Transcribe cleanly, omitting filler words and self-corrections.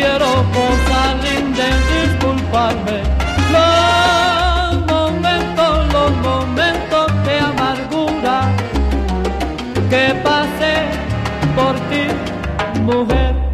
quiero cosa linda disculparme. Los momentos de amargura que pasé por ti, mujer.